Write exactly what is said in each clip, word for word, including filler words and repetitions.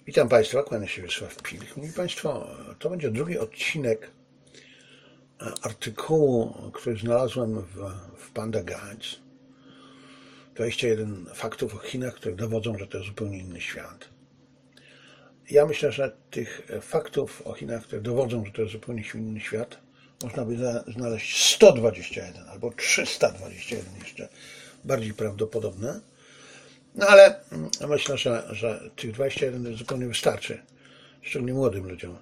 Witam Państwa, kłania się Wiesław Pilch. Mówili Państwo, to będzie drugi odcinek artykułu, który znalazłem w, w Panda Guides. dwadzieścia jeden faktów o Chinach, które dowodzą, że to jest zupełnie inny świat. Ja myślę, że tych faktów o Chinach, które dowodzą, że to jest zupełnie inny świat, można by znaleźć sto dwadzieścia jeden albo trzysta dwadzieścia jeden jeszcze bardziej prawdopodobne. No ale myślę, że, że tych dwadzieścia jeden zupełnie wystarczy, szczególnie młodym ludziom.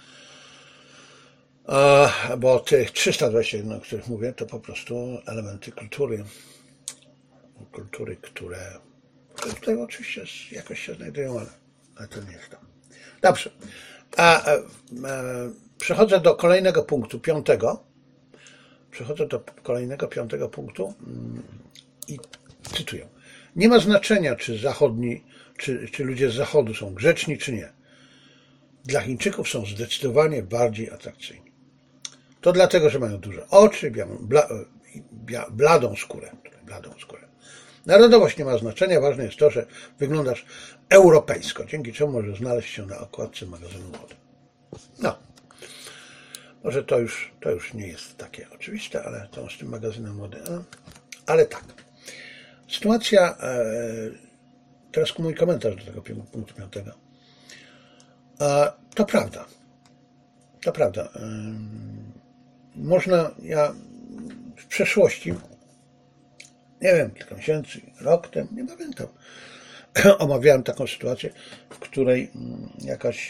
Bo tych trzysta dwadzieścia jeden, o których mówię, to po prostu elementy kultury. Kultury, które tutaj oczywiście jakoś się znajdują, ale, ale to nie jest to. Dobrze. A, a, a, przechodzę do kolejnego punktu, piątego. Przechodzę do kolejnego, piątego punktu i cytuję. Nie ma znaczenia, czy zachodni, czy, czy ludzie z zachodu są grzeczni, czy nie. Dla Chińczyków są zdecydowanie bardziej atrakcyjni. To dlatego, że mają duże oczy, białą, bla, bia, bladą skórę. Bladą skórę. Narodowość nie ma znaczenia, ważne jest to, że wyglądasz europejsko, dzięki czemu możesz znaleźć się na okładce magazynu mody. No, może to już, to już nie jest takie oczywiste, ale to z tym magazynem mody, no, ale tak. Sytuacja, teraz mój komentarz do tego punktu piątego. To prawda. To prawda. Można, ja w przeszłości, nie wiem, kilka miesięcy, rok temu, nie pamiętam, omawiałem taką sytuację, w której jakaś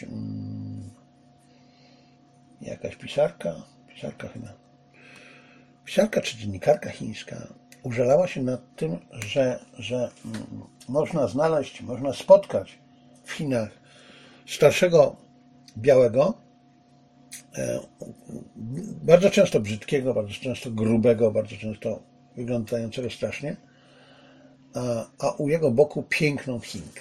jakaś pisarka, pisarka chyba, pisarka czy dziennikarka chińska użalała się nad tym, że, że można znaleźć, można spotkać w Chinach starszego białego, bardzo często brzydkiego, bardzo często grubego, bardzo często wyglądającego strasznie, a, a u jego boku piękną Chinkę.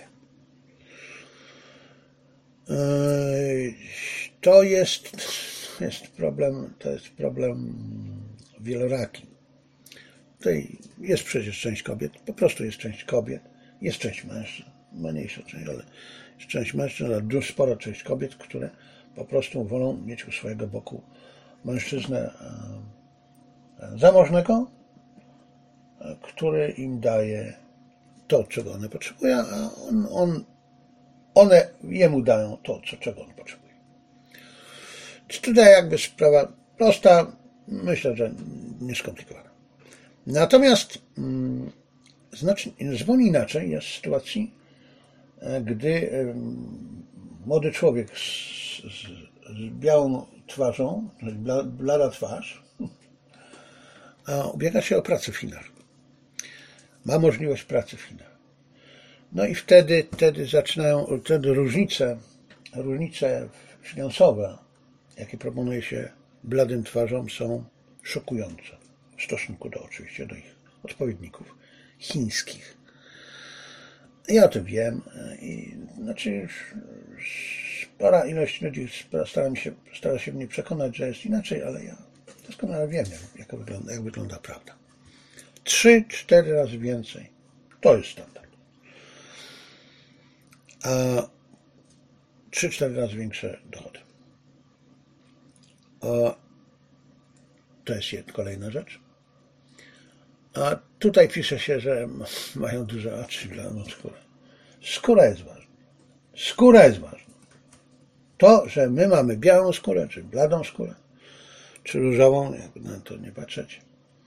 To jest, jest problem, to jest problem wieloraki. Tutaj jest przecież część kobiet, po prostu jest część kobiet, jest część mężczyzn, mniejsza część, ale jest część mężczyzn, ale dużo spora część kobiet, które po prostu wolą mieć u swojego boku mężczyznę zamożnego, który im daje to, czego one potrzebują, a on, on, one jemu dają to, co, czego on potrzebuje. Tutaj jakby sprawa prosta, myślę, że nieskomplikowana. Natomiast hmm, znacznie, zupełnie inaczej jest w sytuacji, gdy młody człowiek z, z, z białą twarzą, blada twarz, ubiega się o pracę w Chinach. Ma możliwość pracy w Chinach. No i wtedy, wtedy zaczynają, wtedy różnice, różnice finansowe, jakie proponuje się bladym twarzom, są szokujące w stosunku do oczywiście do ich odpowiedników chińskich. Ja o tym wiem i znaczy spora ilość ludzi stara się, stara się mnie przekonać, że jest inaczej, ale ja doskonale wiem, jak wygląda, jak wygląda prawda. Trzy, cztery razy więcej. To jest standard. A trzy, cztery razy większe dochody. A to jest jedna, kolejna rzecz. A tutaj pisze się, że mają duże oczy, bladą skórę. Skóra jest ważna. Skóra jest ważna. To, że my mamy białą skórę, czy bladą skórę, czy różową, jakby na to nie patrzeć,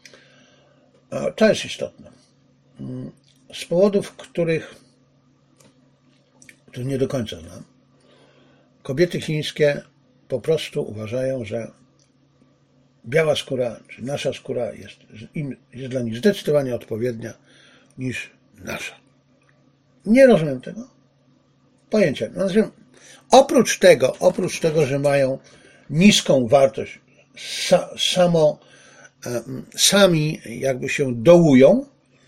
to jest istotne. Z powodów, których, których nie do końca znam, kobiety chińskie po prostu uważają, że biała skóra, czy nasza skóra jest, jest dla nich zdecydowanie odpowiednia niż nasza. Nie rozumiem tego. Pojęcia. Oprócz tego, oprócz tego, że mają niską wartość, sa, samo, sami jakby się dołują,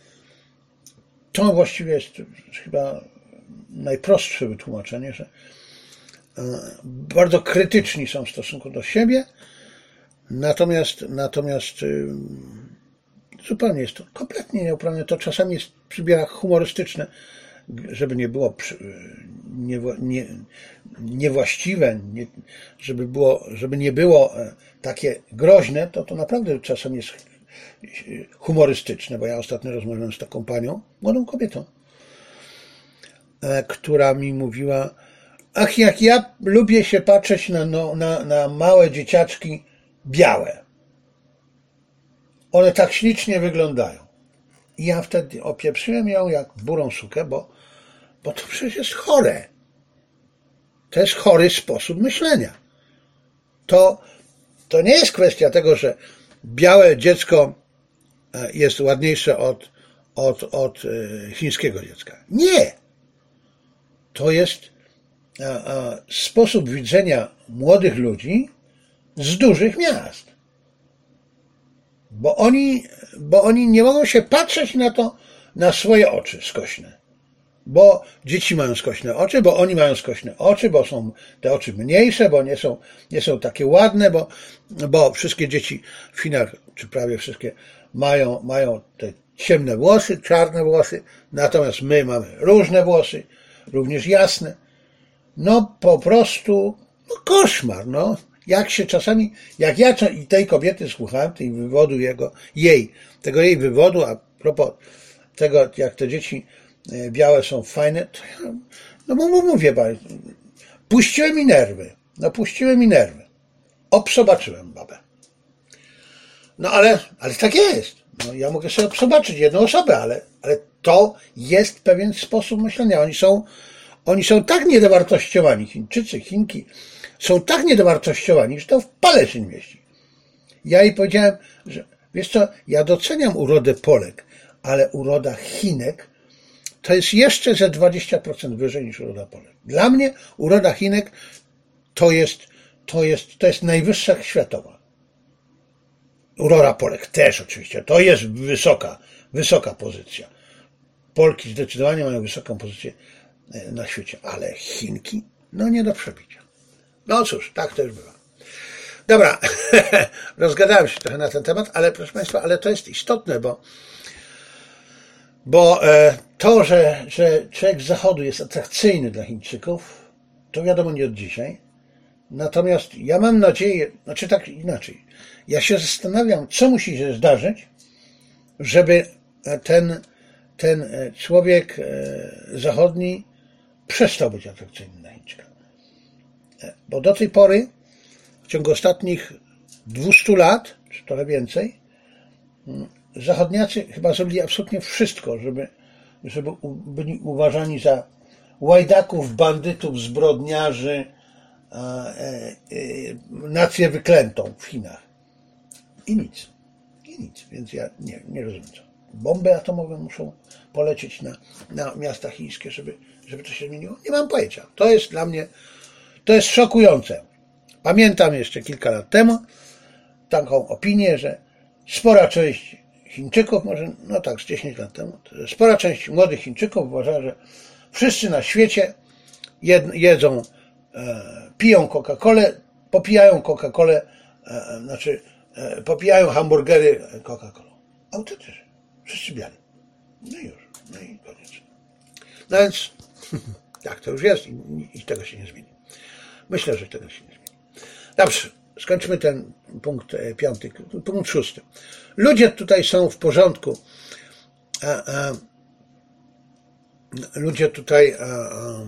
to właściwie jest chyba najprostsze wytłumaczenie, że bardzo krytyczni są w stosunku do siebie, natomiast, natomiast zupełnie jest to kompletnie nieuprawnione. To czasami jest, przybiera humorystyczne żeby nie było nie, nie, niewłaściwe, nie, żeby, było, żeby nie było takie groźne, to to naprawdę czasem jest humorystyczne, bo ja ostatnio rozmawiałem z taką panią, młodą kobietą, która mi mówiła, ach, jak ja lubię się patrzeć na, no, na, na małe dzieciaczki białe. One tak ślicznie wyglądają. I ja wtedy opieprzyłem ją jak burą sukę, bo, bo to przecież jest chore. To jest chory sposób myślenia. To, to nie jest kwestia tego, że białe dziecko jest ładniejsze od, od, od chińskiego dziecka. Nie. To jest a, a, sposób widzenia młodych ludzi z dużych miast. Bo oni, bo oni nie mogą się patrzeć na to, na swoje oczy skośne. Bo dzieci mają skośne oczy, bo oni mają skośne oczy, bo są te oczy mniejsze, bo nie są, nie są takie ładne, bo, bo wszystkie dzieci w Chinach, czy prawie wszystkie, mają, mają te ciemne włosy, czarne włosy, natomiast my mamy różne włosy, również jasne. No po prostu, no koszmar, no. Jak się czasami, jak ja i tej kobiety słuchałem, tej wywodu jego, jej, tego jej wywodu, a propos tego, jak te dzieci białe są fajne, to ja, no bo mówię, puściły mi nerwy, no puściły mi nerwy. Obsobaczyłem babę. No ale, ale tak jest. No ja mogę sobie obsobaczyć jedną osobę, ale, ale to jest pewien sposób myślenia. Oni są, oni są tak niedowartościowani, Chińczycy, Chinki, są tak niedowartościowani, że to w pale się nie mieści. Ja jej powiedziałem, że wiesz co, ja doceniam urodę Polek, ale uroda Chinek to jest jeszcze ze dwadzieścia procent wyżej niż uroda Polek. Dla mnie uroda Chinek to jest, to jest, to jest najwyższa światowa. Uroda Polek też oczywiście, to jest wysoka, wysoka pozycja. Polki zdecydowanie mają wysoką pozycję na świecie, ale Chinki, no nie do przebicia. No cóż, tak też bywa. Dobra, rozgadałem się trochę na ten temat, ale proszę Państwa, ale to jest istotne, bo, bo to, że, że człowiek z Zachodu jest atrakcyjny dla Chińczyków, to wiadomo nie od dzisiaj. Natomiast ja mam nadzieję, znaczy tak inaczej, ja się zastanawiam, co musi się zdarzyć, żeby ten, ten człowiek zachodni przestał być atrakcyjny na Chińczyka. Bo do tej pory, w ciągu ostatnich dwustu lat, czy trochę więcej, zachodniacy chyba zrobili absolutnie wszystko, żeby, żeby byli uważani za łajdaków, bandytów, zbrodniarzy, nację wyklętą w Chinach. I nic. I nic. Więc ja nie, nie rozumiem co. Bomby atomowe muszą polecieć na, na miasta chińskie, żeby, żeby to się zmieniło? Nie mam pojęcia. To jest dla mnie, to jest szokujące. Pamiętam jeszcze kilka lat temu taką opinię, że spora część Chińczyków, może, no tak, z dziesięć lat temu, spora część młodych Chińczyków uważa, że wszyscy na świecie jed, jedzą, e, piją Coca-Colę, popijają Coca-Colę, e, znaczy e, popijają hamburgery Coca-Colą. Autentycznie. Wszyscy biali. No i już. No i koniec. No więc tak to już jest i, i tego się nie zmieni. Myślę, że tego się nie zmieni. Dobrze. Skończmy ten punkt piąty. Punkt szósty. Ludzie tutaj są w porządku. A, a, ludzie tutaj a, a,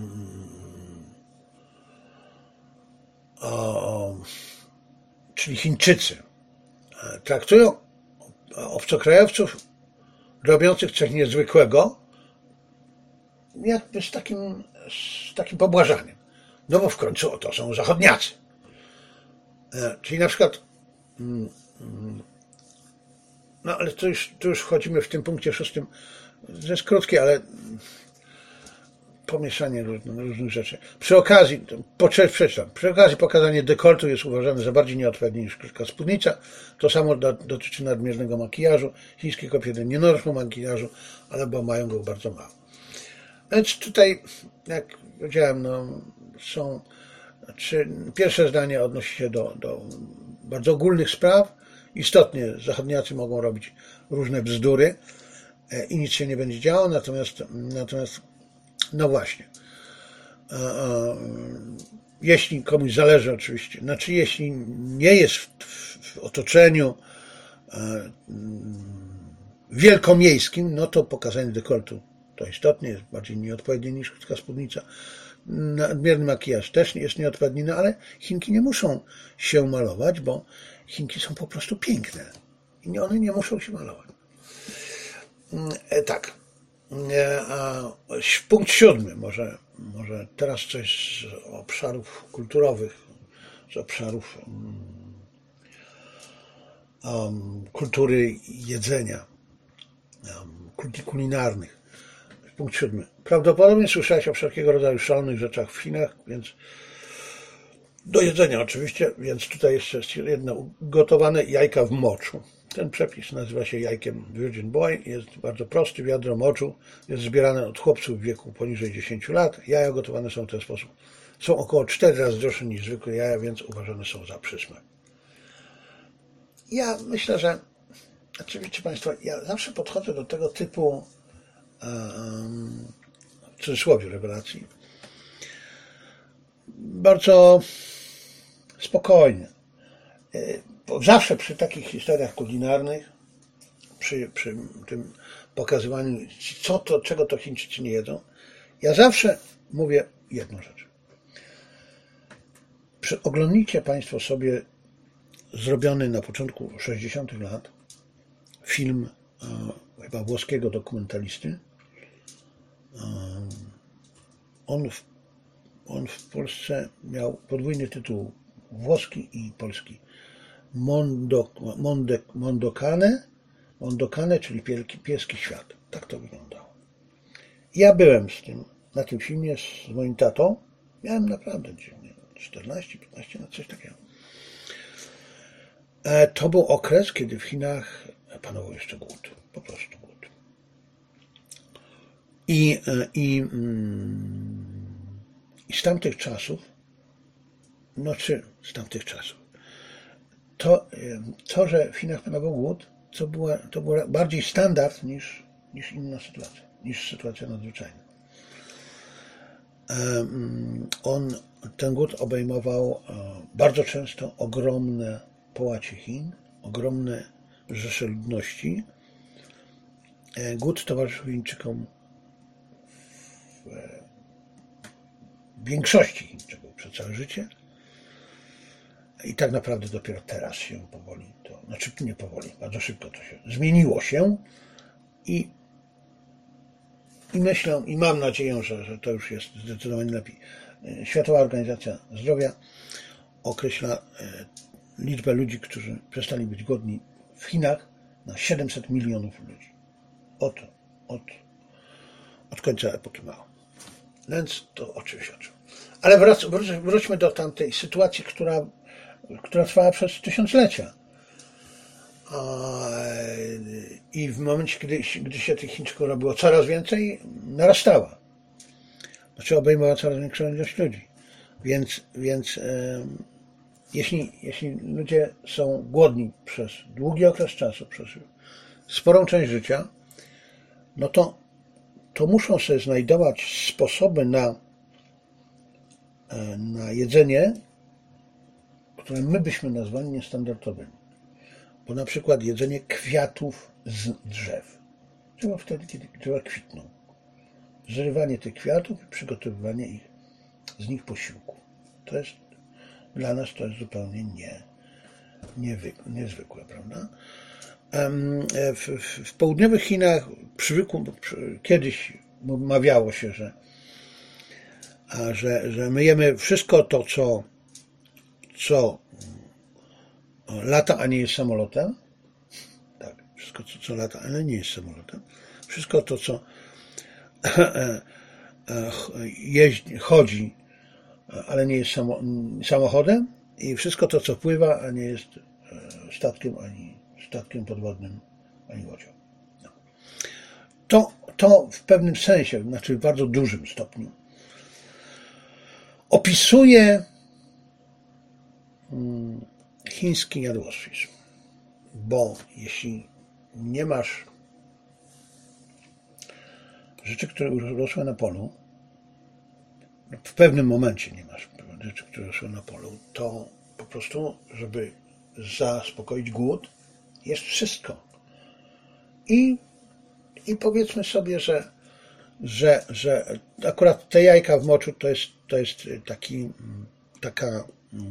a, czyli Chińczycy traktują obcokrajowców robiących coś niezwykłego jakby z takim, z takim pobłażaniem. No bo w końcu to są zachodniacy. Czyli na przykład no ale to już, to już wchodzimy w tym punkcie szóstym. To jest krótkie, ale pomieszanie różnych, różnych rzeczy. Przy okazji, po, przeczytam, przy okazji pokazanie dekoltu jest uważane za bardziej nieodpowiednie niż krótka spódnica. To samo do, dotyczy nadmiernego makijażu. Chińskie kobiety nie noszą makijażu, albo mają go bardzo mało. Więc tutaj, jak powiedziałem, no, są czy pierwsze zdanie odnosi się do, do bardzo ogólnych spraw. Istotnie zachodniacy mogą robić różne bzdury i nic się nie będzie działo, natomiast, natomiast No właśnie. Jeśli komuś zależy oczywiście, znaczy jeśli nie jest w, w, w otoczeniu wielkomiejskim, no to pokazanie dekoltu to istotnie, jest bardziej nieodpowiednie niż krótka spódnica. Nadmierny makijaż też jest nieodpowiedni, no ale Chinki nie muszą się malować, bo Chinki są po prostu piękne i one nie muszą się malować. E, tak. E, a punkt siódmy, może, może teraz coś z obszarów kulturowych, z obszarów um, kultury jedzenia, um, kulinarnych. Punkt siódmy. Prawdopodobnie słyszałeś o wszelkiego rodzaju szalonych rzeczach w Chinach, więc do jedzenia oczywiście, więc tutaj jeszcze jest jedno, gotowane jajka w moczu. Ten przepis nazywa się jajkiem Virgin Boy, jest bardzo prosty, wiadro moczu, jest zbierane od chłopców w wieku poniżej dziesięciu lat. Jaja gotowane są w ten sposób. Są około cztery razy droższe niż zwykłe jaja, więc uważane są za przysmak. Ja myślę, że, oczywiście Państwo, ja zawsze podchodzę do tego typu um, w cudzysłowie rewelacji bardzo spokojnie. Bo zawsze przy takich historiach kulinarnych, przy, przy tym pokazywaniu, co to, czego to Chińczycy nie jedzą, ja zawsze mówię jedną rzecz. Oglądnijcie Państwo sobie zrobiony na początku sześćdziesiątych lat film e, chyba włoskiego dokumentalisty. E, on, w, on w Polsce miał podwójny tytuł, włoski i polski. Mondo, Monde, Mondokane, Mondokane, czyli pieski świat. Tak to wyglądało. Ja byłem z tym, na tym filmie z moim tatą. Miałem naprawdę czternaście, piętnaście, no coś takiego. To był okres, kiedy w Chinach panował jeszcze głód. Po prostu głód. I, i, i z tamtych czasów, no czy z tamtych czasów, To, to, że w Chinach panował głód, to była, to była bardziej standard niż, niż inna sytuacja, niż sytuacja nadzwyczajna. On, ten głód obejmował bardzo często ogromne połacie Chin, ogromne rzesze ludności. Głód towarzyszył Chińczykom w większości Chińczyków przez całe życie. I tak naprawdę dopiero teraz się powoli to, znaczy nie powoli, bardzo szybko to się zmieniło się i, i myślę, i mam nadzieję, że, że to już jest zdecydowanie lepiej. Światowa Organizacja Zdrowia określa liczbę ludzi, którzy przestali być głodni w Chinach na siedemset milionów ludzi. Od, od, od końca epoki Mao. Więc to oczywiście. Ale wrac, wróćmy do tamtej sytuacji, która która trwała przez tysiąclecia. I w momencie, gdy, gdy się tych Chińczyków robiło coraz więcej, narastała. Znaczy obejmowała coraz większą ilość ludzi. Więc, więc e, jeśli, jeśli ludzie są głodni przez długi okres czasu, przez sporą część życia, no to, to muszą sobie znajdować sposoby na, na jedzenie, które my byśmy nazwali niestandardowymi. Bo na przykład jedzenie kwiatów z drzew. Trzeba wtedy, kiedy drzewa kwitną. Zrywanie tych kwiatów i przygotowywanie ich, z nich posiłku. To jest, dla nas to jest zupełnie nie, niezwykłe, niezwykłe, prawda? W, w, w południowych Chinach przywykło, kiedyś mawiało się, że, że, że my jemy wszystko to, co co lata, a nie jest samolotem. Tak, wszystko to, co lata, ale nie jest samolotem. Wszystko to, co jeździ, chodzi, ale nie jest samochodem. I wszystko to, co pływa, a nie jest statkiem, ani statkiem podwodnym, ani łodzią. No. To, to w pewnym sensie, znaczy w bardzo dużym stopniu, opisuje chiński jadłospis, bo jeśli nie masz rzeczy, które urosły na polu, w pewnym momencie nie masz rzeczy, które są na polu, to po prostu, żeby zaspokoić głód, jest wszystko. I, i powiedzmy sobie, że, że, że akurat te jajka w moczu to jest, to jest taki, taka,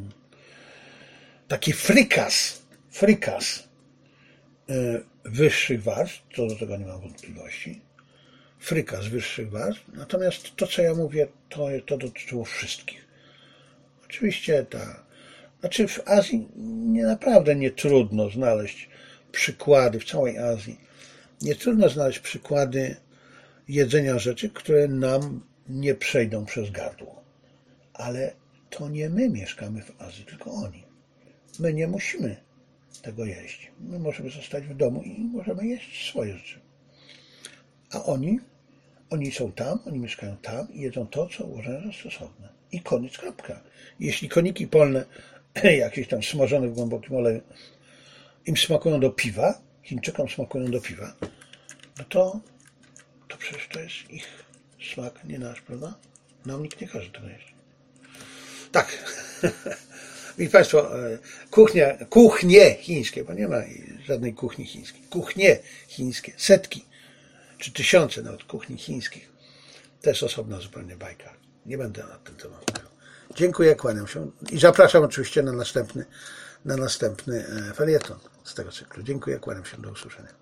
taki frykas, frykas wyższych warstw, co do tego nie mam wątpliwości. Frykas wyższych warstw, natomiast to, co ja mówię, to, to dotyczyło wszystkich. Oczywiście ta, znaczy w Azji nie naprawdę nie trudno znaleźć przykłady, w całej Azji, nie trudno znaleźć przykłady jedzenia rzeczy, które nam nie przejdą przez gardło. Ale to nie my mieszkamy w Azji, tylko oni. My nie musimy tego jeść. My możemy zostać w domu i możemy jeść swoje rzeczy. A oni, oni są tam, oni mieszkają tam i jedzą to, co uważają za stosowne. I koniec, kropka. Jeśli koniki polne, jakieś tam smażone w głębokim oleju, im smakują do piwa, Chińczykom smakują do piwa, no to, to przecież to jest ich smak, nie nasz, prawda? Nam nikt nie każe tego jeść. Tak. Widzicie Państwo, kuchnia, kuchnie chińskie, bo nie ma żadnej kuchni chińskiej. Kuchnie chińskie, setki, czy tysiące nawet kuchni chińskich. To jest osobna zupełnie bajka. Nie będę na ten temat mówił. Dziękuję, kłaniam się i zapraszam oczywiście na następny, na następny felieton z tego cyklu. Dziękuję, kłaniam się, do usłyszenia.